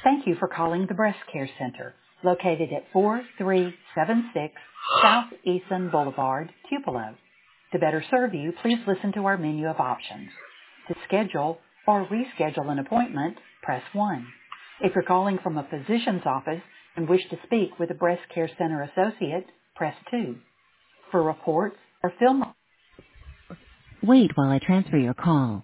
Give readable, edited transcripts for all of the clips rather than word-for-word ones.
Thank you for calling the Breast Care Center, located at 4376 South Eason Boulevard, Tupelo. To better serve you, please listen to our menu of options. To schedule or reschedule an appointment, press 1. If you're calling from a physician's office and wish to speak with a Breast Care Center associate, press 2. For reports or film... Wait while I transfer your call.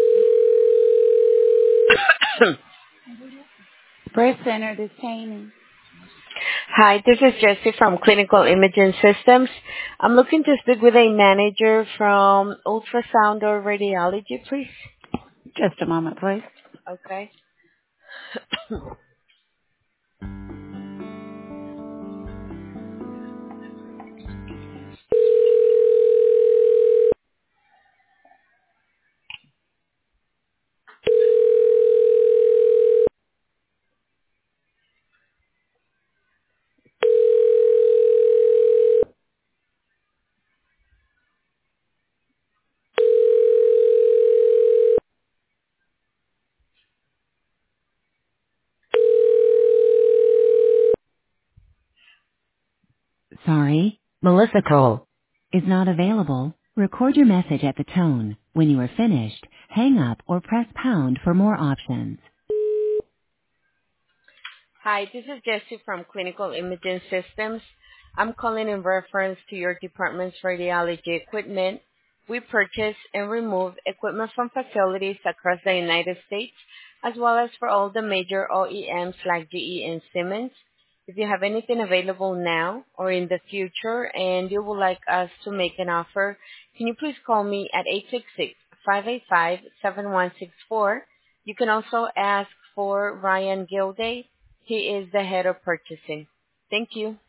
Breast Center, this is Tammy. Hi, this is Jessie from Clinical Imaging Systems. I'm looking to speak with a manager from ultrasound or radiology, please. Just a moment, please. Okay. Sorry, Melissa Cole is not available. Record your message at the tone. When you are finished, hang up or press pound for more options. Hi, this is Jessie from Clinical Imaging Systems. I'm calling in reference to your department's radiology equipment. We purchase and remove equipment from facilities across the United States, as well as for all the major OEMs like GE and Siemens. If you have anything available now or in the future and you would like us to make an offer, can you please call me at 866-585-7164. You can also ask for Ryan Gilday. He is the head of purchasing. Thank you.